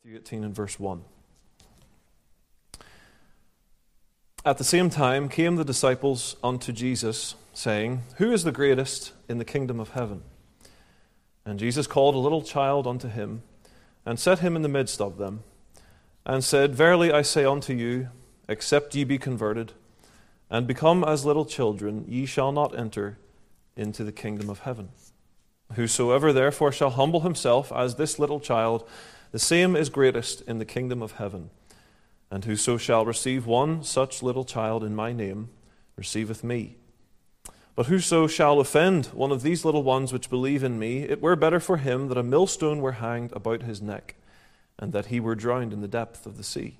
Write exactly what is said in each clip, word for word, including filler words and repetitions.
Matthew eighteen and verse one. At the same time came the disciples unto Jesus, saying, Who is the greatest in the kingdom of heaven? And Jesus called a little child unto him, and set him in the midst of them, and said, Verily I say unto you, except ye be converted, and become as little children, ye shall not enter into the kingdom of heaven. Whosoever therefore shall humble himself as this little child, the same is greatest in the kingdom of heaven. And whoso shall receive one such little child in my name, receiveth me. But whoso shall offend one of these little ones which believe in me, it were better for him that a millstone were hanged about his neck, and that he were drowned in the depth of the sea.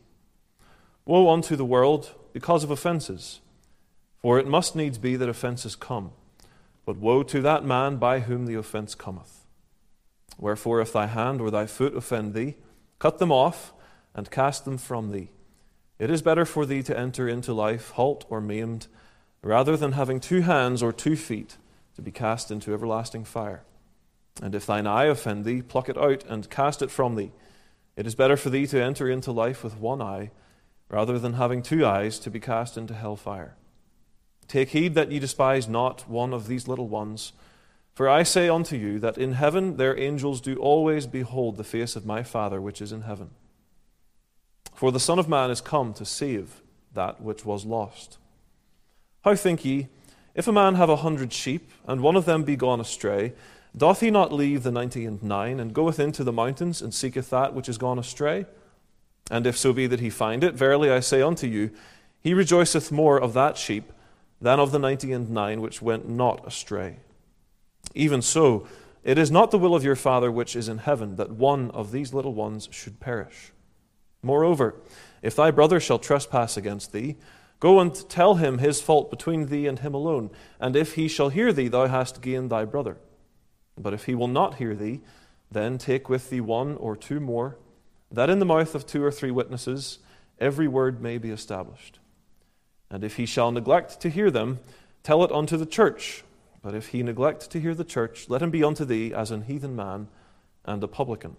Woe unto the world because of offenses, for it must needs be that offenses come. But woe to that man by whom the offense cometh. Wherefore, if thy hand or thy foot offend thee, cut them off, and cast them from thee. It is better for thee to enter into life halt or maimed, rather than having two hands or two feet to be cast into everlasting fire. And if thine eye offend thee, pluck it out, and cast it from thee. It is better for thee to enter into life with one eye, rather than having two eyes to be cast into hell fire. Take heed that ye despise not one of these little ones. For I say unto you, that in heaven their angels do always behold the face of my Father which is in heaven. For the Son of Man is come to save that which was lost. How think ye, if a man have a hundred sheep, and one of them be gone astray, doth he not leave the ninety and nine, and goeth into the mountains, and seeketh that which is gone astray? And if so be that he find it, verily I say unto you, he rejoiceth more of that sheep than of the ninety and nine which went not astray. Even so, it is not the will of your Father which is in heaven that one of these little ones should perish. Moreover, if thy brother shall trespass against thee, go and tell him his fault between thee and him alone. And if he shall hear thee, thou hast gained thy brother. But if he will not hear thee, then take with thee one or two more, that in the mouth of two or three witnesses every word may be established. And if he shall neglect to hear them, tell it unto the church. But if he neglect to hear the church, let him be unto thee as an heathen man and a publican.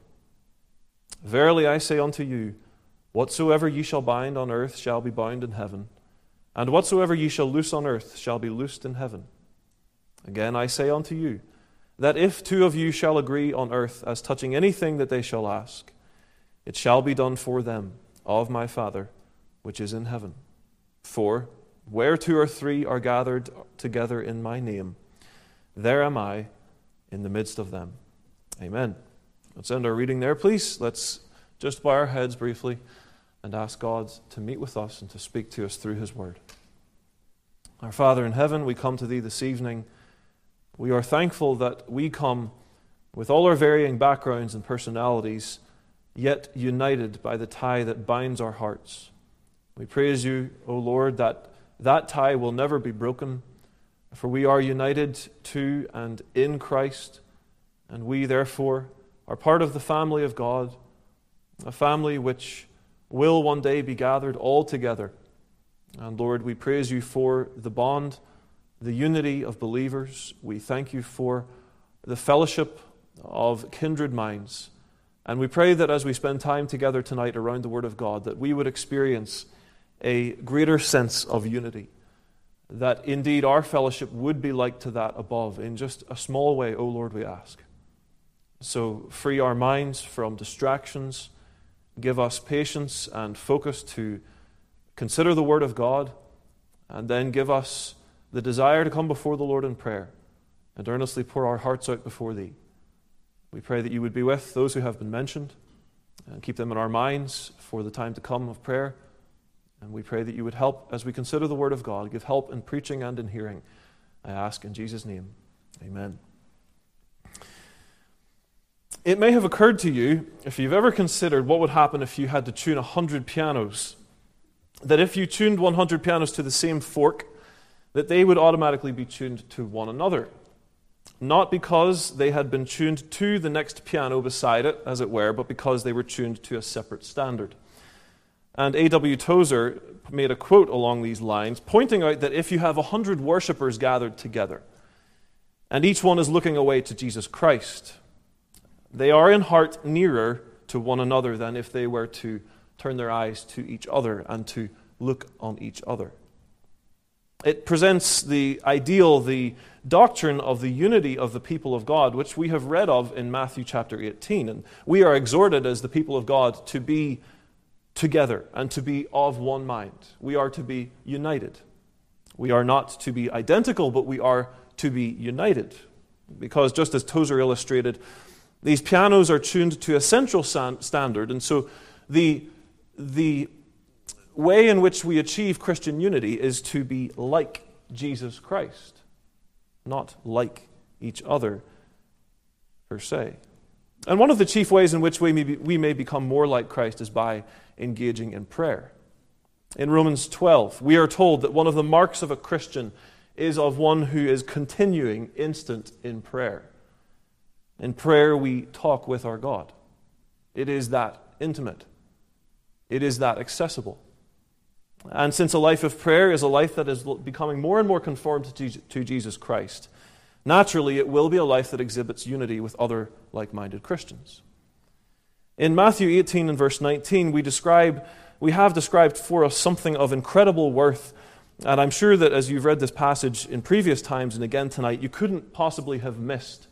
Verily I say unto you, whatsoever ye shall bind on earth shall be bound in heaven, and whatsoever ye shall loose on earth shall be loosed in heaven. Again I say unto you, that if two of you shall agree on earth as touching anything that they shall ask, it shall be done for them of my Father which is in heaven. For where two or three are gathered together in my name, there am I in the midst of them. Amen. Let's end our reading there, please. Let's just bow our heads briefly and ask God to meet with us and to speak to us through His Word. Our Father in heaven, we come to Thee this evening. We are thankful that we come with all our varying backgrounds and personalities, yet united by the tie that binds our hearts. We praise You, O Lord, that that tie will never be broken, for we are united to and in Christ, and we therefore are part of the family of God, a family which will one day be gathered all together. And Lord, we praise You for the bond, the unity of believers. We thank You for the fellowship of kindred minds. And we pray that as we spend time together tonight around the Word of God, that we would experience a greater sense of unity, that indeed our fellowship would be like to that above in just a small way, O Lord, we ask. So free our minds from distractions, give us patience and focus to consider the Word of God, and then give us the desire to come before the Lord in prayer and earnestly pour our hearts out before Thee. We pray that You would be with those who have been mentioned and keep them in our minds for the time to come of prayer. And we pray that You would help as we consider the Word of God, give help in preaching and in hearing. I ask in Jesus' name, amen. It may have occurred to you, if you've ever considered what would happen if you had to tune a hundred pianos, that if you tuned one hundred pianos to the same fork, that they would automatically be tuned to one another. Not because they had been tuned to the next piano beside it, as it were, but because they were tuned to a separate standard. And A W Tozer made a quote along these lines, pointing out that if you have a hundred worshippers gathered together, and each one is looking away to Jesus Christ, they are in heart nearer to one another than if they were to turn their eyes to each other and to look on each other. It presents the ideal, the doctrine of the unity of the people of God, which we have read of in Matthew chapter eighteen. And we are exhorted as the people of God to be together and to be of one mind. We are to be united. We are not to be identical, but we are to be united. Because just as Tozer illustrated, these pianos are tuned to a central standard, and so the, the way in which we achieve Christian unity is to be like Jesus Christ, not like each other per se. And one of the chief ways in which we may, be, we may become more like Christ is by engaging in prayer. In Romans twelve, we are told that one of the marks of a Christian is of one who is continuing instant in prayer. In prayer, we talk with our God. It is that intimate. It is that accessible. And since a life of prayer is a life that is becoming more and more conformed to Jesus Christ, naturally it will be a life that exhibits unity with other like-minded Christians. In Matthew eighteen and verse nineteen, we describe, we have described for us something of incredible worth. And I'm sure that as you've read this passage in previous times and again tonight, you couldn't possibly have missed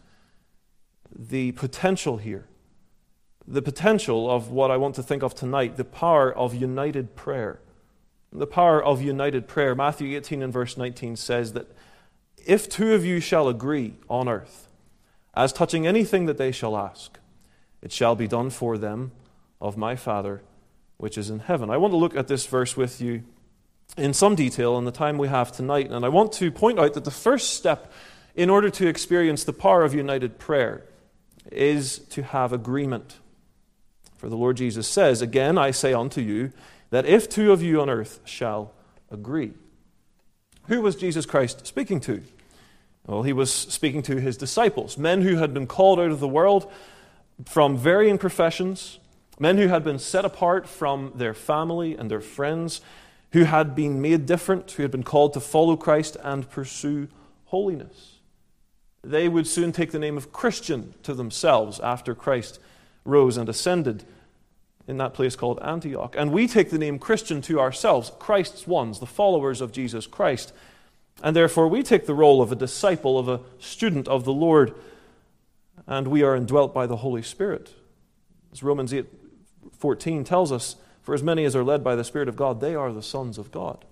the potential here. The potential of what I want to think of tonight, the power of united prayer. The power of united prayer. Matthew eighteen and verse nineteen says that if two of you shall agree on earth, as touching anything that they shall ask, it shall be done for them of my Father which is in heaven. I want to look at this verse with you in some detail in the time we have tonight, and I want to point out that the first step in order to experience the power of united prayer is to have agreement. For the Lord Jesus says, again, I say unto you, that if two of you on earth shall agree. Who was Jesus Christ speaking to? Well, he was speaking to his disciples, men who had been called out of the world from varying professions, men who had been set apart from their family and their friends, who had been made different, who had been called to follow Christ and pursue holiness. They would soon take the name of Christian to themselves after Christ rose and ascended in that place called Antioch. And we take the name Christian to ourselves, Christ's ones, the followers of Jesus Christ. And therefore we take the role of a disciple, of a student of the Lord, and we are indwelt by the Holy Spirit. As Romans eight fourteen tells us, for as many as are led by the Spirit of God, they are the sons of God.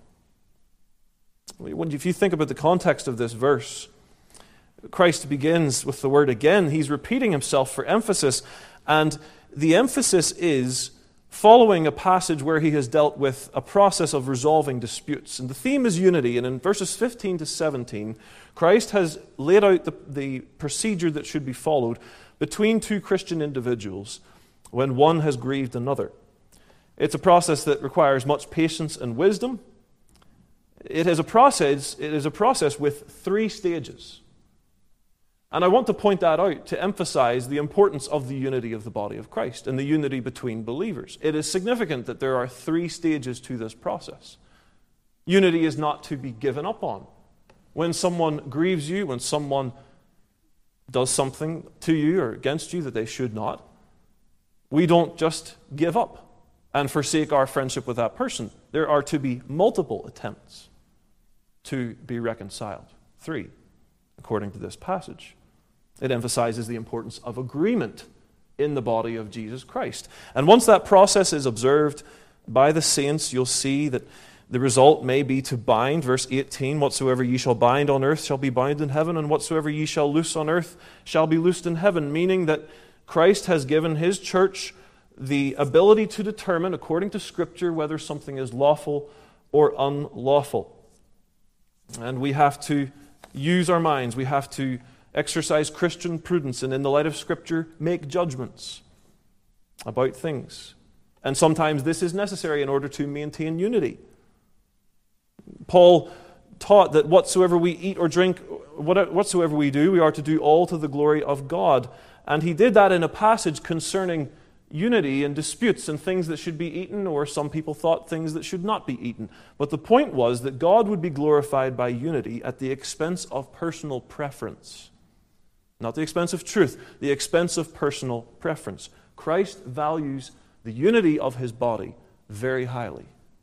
If you think about the context of this verse, Christ begins with the word again. He's repeating himself for emphasis, and the emphasis is following a passage where he has dealt with a process of resolving disputes. And the theme is unity, and in verses fifteen to seventeen, Christ has laid out the, the procedure that should be followed between two Christian individuals when one has grieved another. It's a process that requires much patience and wisdom. It is a process, it is a process with three stages. And I want to point that out to emphasize the importance of the unity of the body of Christ and the unity between believers. It is significant that there are three stages to this process. Unity is not to be given up on. When someone grieves you, when someone does something to you or against you that they should not, we don't just give up and forsake our friendship with that person. There are to be multiple attempts to be reconciled. Three, according to this passage. It emphasizes the importance of agreement in the body of Jesus Christ. And once that process is observed by the saints, you'll see that the result may be to bind. Verse eighteen, whatsoever ye shall bind on earth shall be bound in heaven, and whatsoever ye shall loose on earth shall be loosed in heaven, meaning that Christ has given his church the ability to determine, according to Scripture, whether something is lawful or unlawful. And we have to use our minds. We have to exercise Christian prudence and, in the light of Scripture, make judgments about things. And sometimes this is necessary in order to maintain unity. Paul taught that whatsoever we eat or drink, whatsoever we do, we are to do all to the glory of God. And he did that in a passage concerning unity and disputes and things that should be eaten, or some people thought things that should not be eaten. But the point was that God would be glorified by unity at the expense of personal preference. Not the expense of truth, the expense of personal preference. Christ values the unity of his body very highly.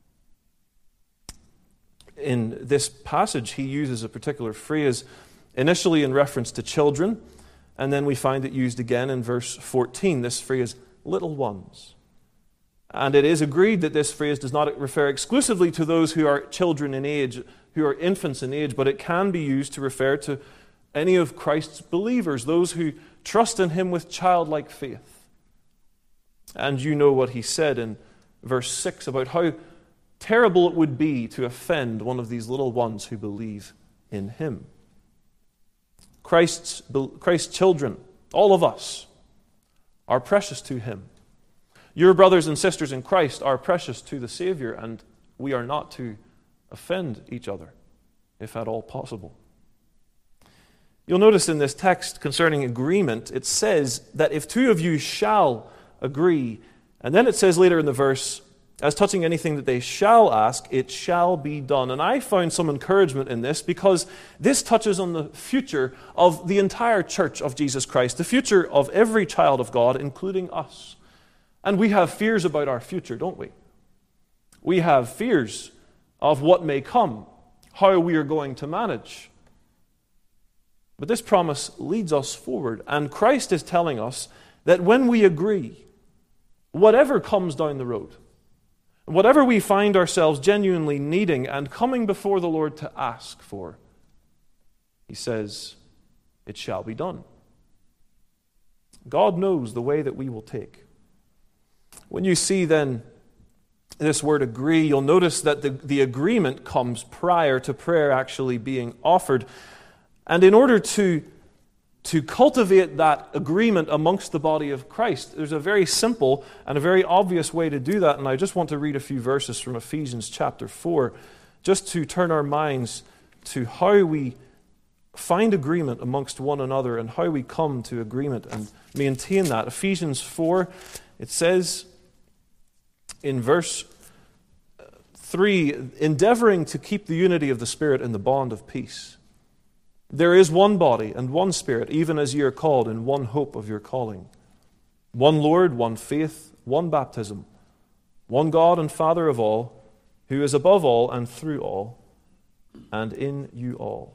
In this passage, he uses a particular phrase initially in reference to children, and then we find it used again in verse fourteen, this phrase, little ones. And it is agreed that this phrase does not refer exclusively to those who are children in age, who are infants in age, but it can be used to refer to any of Christ's believers, those who trust in him with childlike faith. And you know what he said in verse six about how terrible it would be to offend one of these little ones who believe in him. Christ's, Christ's children, all of us, are precious to him. Your brothers and sisters in Christ are precious to the Savior, and we are not to offend each other, if at all possible. You'll notice in this text concerning agreement, it says that if two of you shall agree, and then it says later in the verse, as touching anything that they shall ask, it shall be done. And I found some encouragement in this because this touches on the future of the entire church of Jesus Christ, the future of every child of God, including us. And we have fears about our future, don't we? We have fears of what may come, how we are going to manage. But this promise leads us forward, and Christ is telling us that when we agree, whatever comes down the road, whatever we find ourselves genuinely needing and coming before the Lord to ask for, he says, it shall be done. God knows the way that we will take. When you see then this word agree, you'll notice that the, the agreement comes prior to prayer actually being offered. And in order to, to cultivate that agreement amongst the body of Christ, there's a very simple and a very obvious way to do that. And I just want to read a few verses from Ephesians chapter four, just to turn our minds to how we find agreement amongst one another and how we come to agreement and maintain that. Ephesians four, it says in verse three, endeavoring to keep the unity of the Spirit in the bond of peace. There is one body and one Spirit, even as ye are called, in one hope of your calling. One Lord, one faith, one baptism, one God and Father of all, who is above all and through all, and in you all.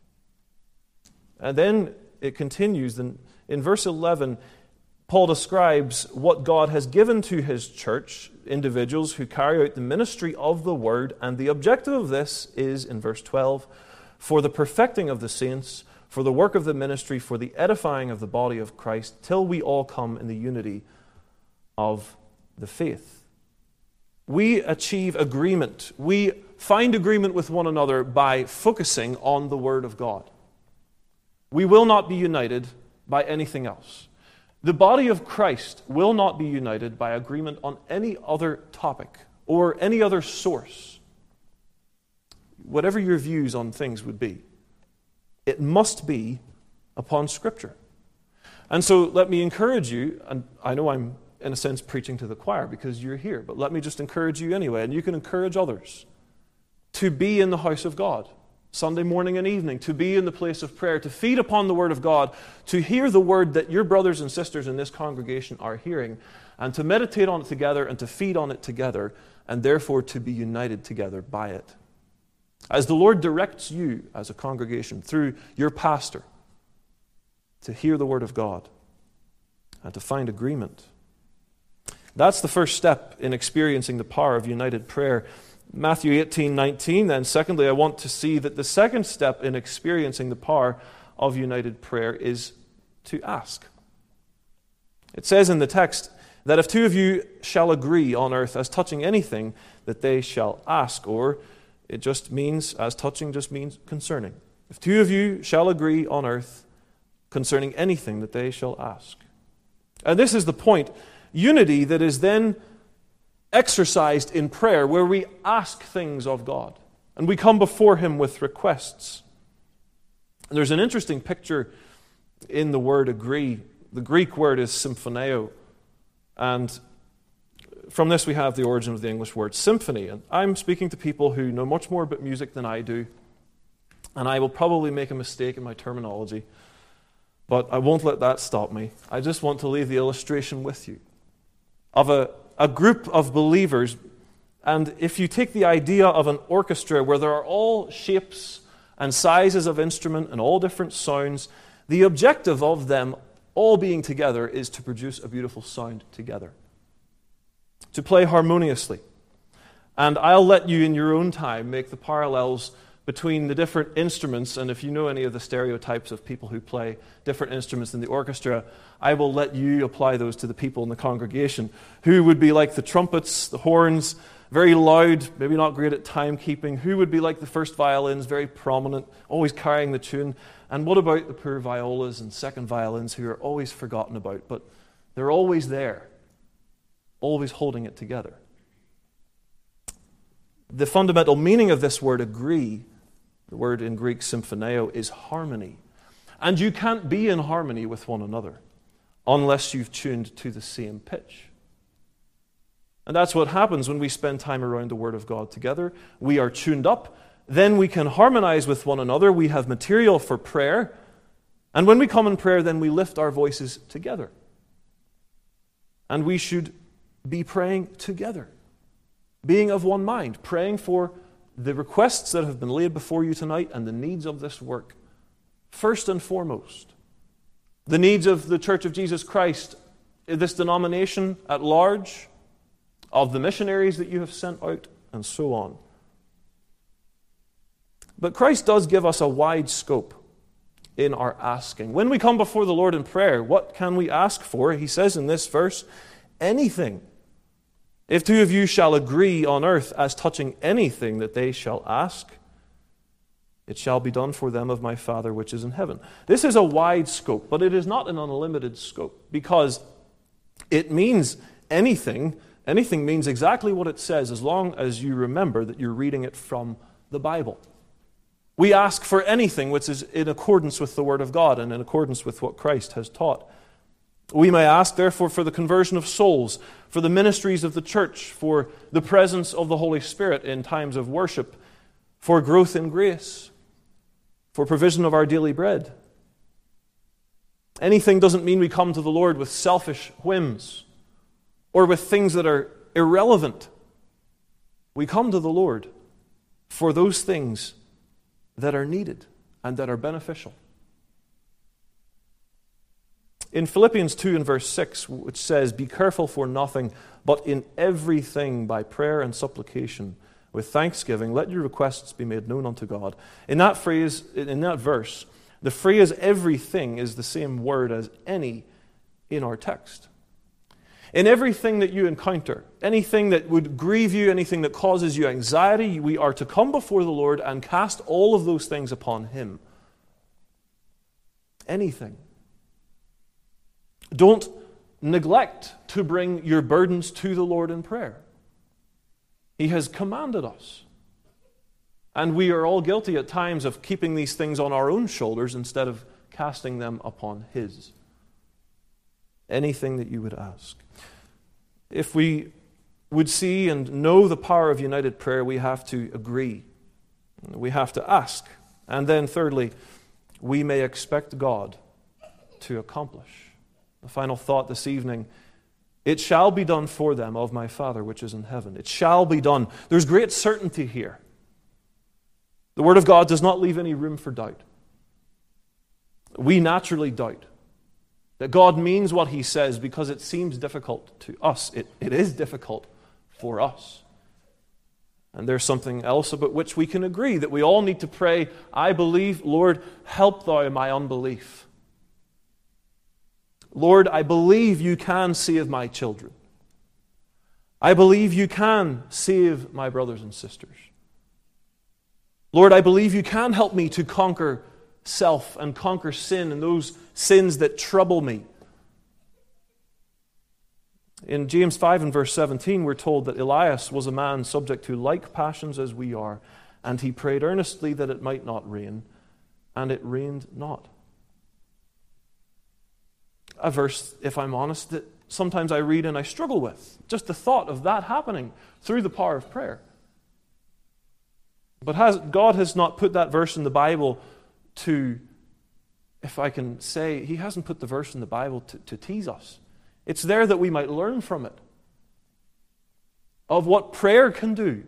And then it continues. In, in verse eleven, Paul describes what God has given to his church, individuals who carry out the ministry of the Word, and the objective of this is, in verse twelve, for the perfecting of the saints, for the work of the ministry, for the edifying of the body of Christ, till we all come in the unity of the faith. We achieve agreement. We find agreement with one another by focusing on the Word of God. We will not be united by anything else. The body of Christ will not be united by agreement on any other topic or any other source. Whatever your views on things would be, it must be upon Scripture. And so let me encourage you, and I know I'm in a sense preaching to the choir because you're here, but let me just encourage you anyway, and you can encourage others to be in the house of God, Sunday morning and evening, to be in the place of prayer, to feed upon the Word of God, to hear the Word that your brothers and sisters in this congregation are hearing, and to meditate on it together and to feed on it together, and therefore to be united together by it. As the Lord directs you as a congregation through your pastor to hear the Word of God and to find agreement. That's the first step in experiencing the power of united prayer. Matthew eighteen nineteen, then secondly, I want to see that the second step in experiencing the power of united prayer is to ask. It says in the text that if two of you shall agree on earth as touching anything, that they shall ask, or it just means, as touching just means concerning. If two of you shall agree on earth concerning anything, that they shall ask. And this is the point. Unity that is then exercised in prayer, where we ask things of God and we come before Him with requests. And there's an interesting picture in the word agree. The Greek word is symphoneo, and from this we have the origin of the English word symphony. And I'm speaking to people who know much more about music than I do, and I will probably make a mistake in my terminology, but I won't let that stop me. I just want to leave the illustration with you. of a, a group of believers. And if you take the idea of an orchestra where there are all shapes and sizes of instrument and all different sounds, the objective of them all being together is to produce a beautiful sound together, to play harmoniously. And I'll let you in your own time make the parallels between the different instruments, and if you know any of the stereotypes of people who play different instruments in the orchestra, I will let you apply those to the people in the congregation, who would be like the trumpets, the horns, very loud, maybe not great at timekeeping. Who would be like the first violins, very prominent, always carrying the tune? And what about the poor violas and second violins who are always forgotten about, but they're always there, always holding it together? The fundamental meaning of this word agree, the word in Greek symphoneo, is harmony. And you can't be in harmony with one another unless you've tuned to the same pitch. And that's what happens when we spend time around the Word of God together. We are tuned up. Then we can harmonize with one another. We have material for prayer. And when we come in prayer, then we lift our voices together. And we should be praying together, being of one mind, praying for the requests that have been laid before you tonight and the needs of this work. First and foremost, the needs of the Church of Jesus Christ, this denomination at large, of the missionaries that you have sent out, and so on. But Christ does give us a wide scope in our asking. When we come before the Lord in prayer, what can we ask for? He says in this verse, anything. If two of you shall agree on earth as touching anything that they shall ask, it shall be done for them of my Father which is in heaven. This is a wide scope, but it is not an unlimited scope, because it means anything. Anything means exactly what it says, as long as you remember that you're reading it from the Bible. We ask for anything which is in accordance with the Word of God and in accordance with what Christ has taught. We may ask, therefore, for the conversion of souls, for the ministries of the church, for the presence of the Holy Spirit in times of worship, for growth in grace, for provision of our daily bread. Anything doesn't mean we come to the Lord with selfish whims or with things that are irrelevant. We come to the Lord for those things that are needed and that are beneficial. In Philippians two and verse six, which says, be careful for nothing, but in everything by prayer and supplication, with thanksgiving, let your requests be made known unto God. In that phrase, in that verse, the phrase everything is the same word as any in our text. In everything that you encounter, anything that would grieve you, anything that causes you anxiety, we are to come before the Lord and cast all of those things upon Him. Anything. Don't neglect to bring your burdens to the Lord in prayer. He has commanded us. And we are all guilty at times of keeping these things on our own shoulders instead of casting them upon His. Anything that you would ask. If we would see and know the power of united prayer, we have to agree. We have to ask. And then thirdly, we may expect God to accomplish. The final thought this evening, it shall be done for them of my Father which is in heaven. It shall be done. There's great certainty here. The Word of God does not leave any room for doubt. We naturally doubt that God means what He says because it seems difficult to us. It, it is difficult for us. And there's something else about which we can agree, that we all need to pray, I believe, Lord, help thou my unbelief. Lord, I believe you can save my children. I believe you can save my brothers and sisters. Lord, I believe you can help me to conquer self and conquer sin and those sins that trouble me. In James five and verse seventeen, we're told that Elias was a man subject to like passions as we are, and he prayed earnestly that it might not rain, and it rained not. A verse, if I'm honest, that sometimes I read and I struggle with. Just the thought of that happening through the power of prayer. But has, God has not put that verse in the Bible to, if I can say, He hasn't put the verse in the Bible to, to tease us. It's there that we might learn from it. of what prayer can do.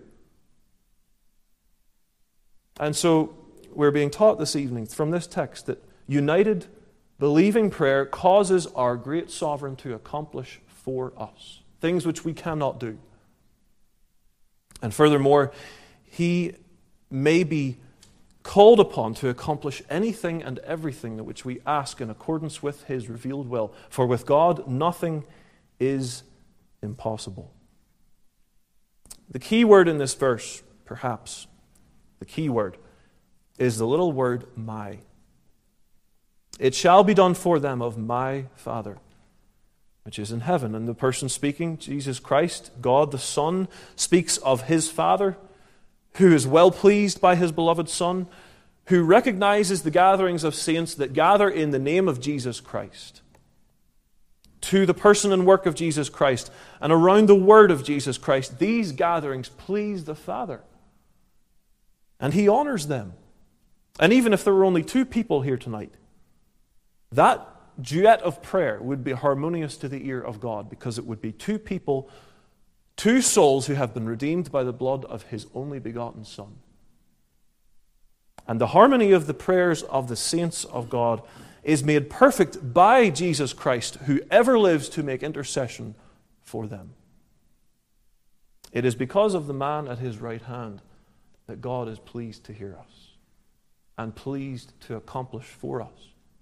And so we're being taught this evening from this text that united, believing prayer causes our great sovereign to accomplish for us things which we cannot do. And furthermore, he may be called upon to accomplish anything and everything that which we ask in accordance with his revealed will. For with God, nothing is impossible. The key word in this verse, perhaps, the key word, is the little word, my. It shall be done for them of my Father, which is in heaven. And the person speaking, Jesus Christ, God the Son, speaks of his Father, who is well pleased by his beloved Son, who recognizes the gatherings of saints that gather in the name of Jesus Christ, to the person and work of Jesus Christ, and around the word of Jesus Christ. These gatherings please the Father, and he honors them. And even if there were only two people here tonight, that duet of prayer would be harmonious to the ear of God, because it would be two people, two souls who have been redeemed by the blood of his only begotten Son. And the harmony of the prayers of the saints of God is made perfect by Jesus Christ, who ever lives to make intercession for them. It is because of the man at his right hand that God is pleased to hear us and pleased to accomplish for us.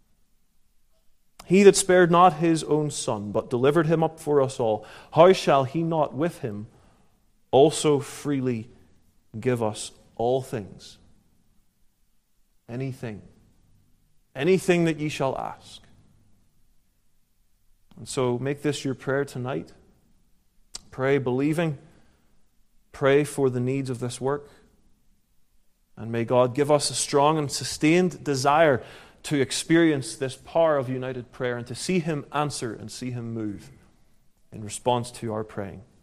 He that spared not his own Son, but delivered him up for us all, how shall he not with him also freely give us all things? Anything. Anything that ye shall ask. And so make this your prayer tonight. Pray believing. Pray for the needs of this work. And may God give us a strong and sustained desire to experience this power of united prayer and to see him answer and see him move in response to our praying.